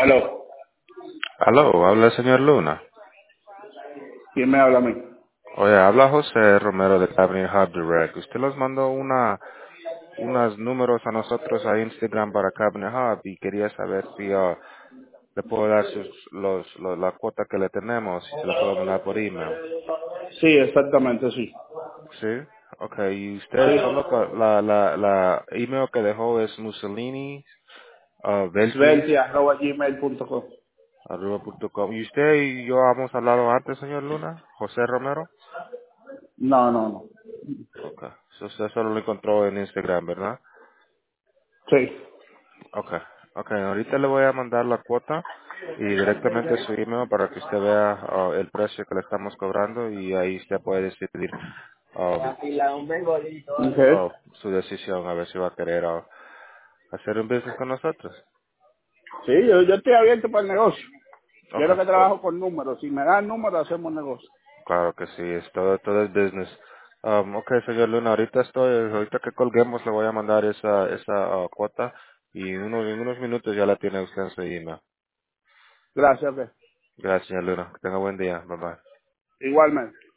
Aló, Aló, habla el señor Luna. ¿quién me habla a mí? Oye, habla José Romero de Cabinet Hub Direct. Usted nos mandó unos números a nosotros a Instagram para Cabinet Hub y quería saber si le puedo dar la cuota que le tenemos, si se la puedo mandar por email. Sí, exactamente, sí. ¿Sí? Okay, y usted solo la email que dejó es Mussolini, Velti, Svelti@gmail.com. @gmail.com. ¿Y usted y yo hemos hablado antes, señor Luna? José Romero. No, no, no. Okay. So usted solo lo encontró en Instagram, ¿verdad? Sí. Okay. Okay, ahorita le voy a mandar la cuota y directamente su email para que usted vea el precio que le estamos cobrando y ahí usted puede decidir um, Ok. su decisión a ver si va a querer hacer un business con nosotros. Sí, yo estoy abierto para el negocio. Quiero Okay. que trabajo con números. Si me dan números, hacemos negocio. Claro que sí, es todo es business. Okay, señor Luna, ahorita que colguemos le voy a mandar esa cuota y en unos minutos ya la tiene usted en su email. Gracias, ve. Gracias, señor Luna. Que tenga buen día. Bye bye. Igualmente.